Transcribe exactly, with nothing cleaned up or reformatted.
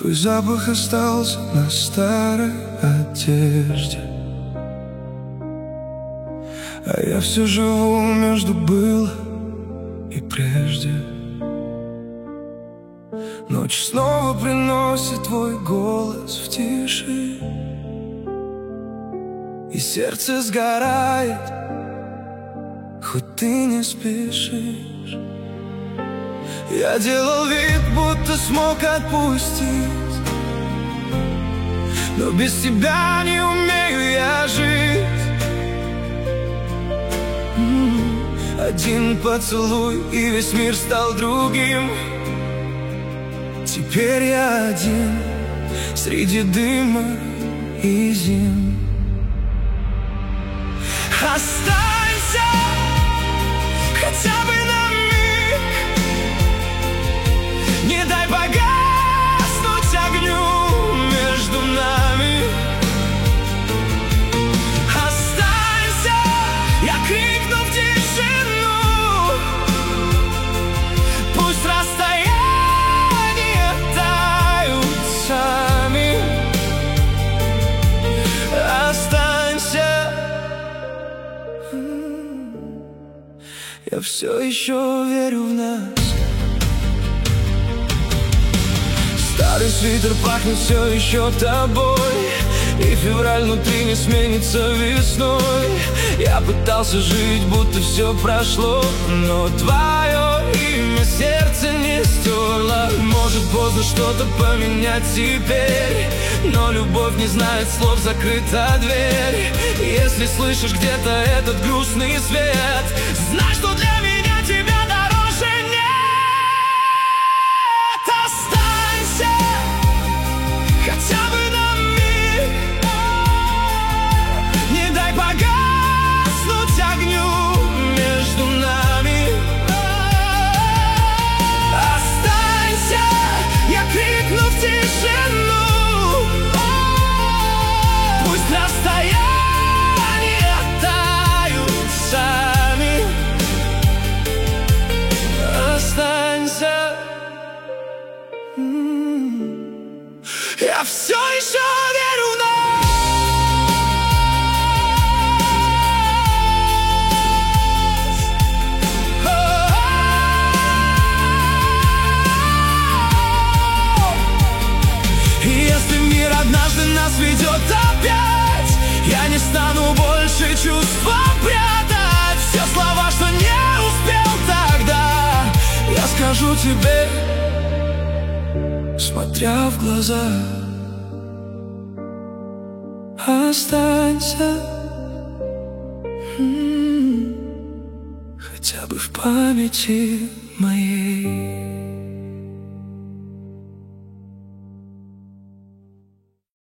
Твой запах остался на старой одежде, а я все живу между было и прежде. Ночь снова приносит твой голос в тиши, и сердце сгорает, хоть ты не спешишь. Я делал вид, будто смог отпустить, но без тебя не умею я жить. Один поцелуй, и весь мир стал другим. Теперь я один среди дыма и зим. Останься хотя бы на миг, не дай погаснуть огню между нами. Останься, я крикну в тишину, пусть расстояния тают сами. Останься, я все еще верю в нас. Старый свитер пахнет все еще тобой, и февраль внутри не сменится весной. Я пытался жить, будто все прошло, но твое имя сердце не стерло. Может, поздно что-то поменять теперь, но любовь не знает слов, закрыта дверь. Если слышишь где-то этот грустный свет, знай, что для меня тебя дороже нет. Останься хотя бы на миг, не дай погаснуть огню между нами. Останься, я крикну в тишину, пусть расстояния тают сами. Останься, я все еще верю в нас. И если мир однажды нас ведет опять, я не стану больше чувства прятать. Все слова, что не успел тогда, я скажу тебе, смотря в глаза. Останься, м-м, хотя бы в памяти моей.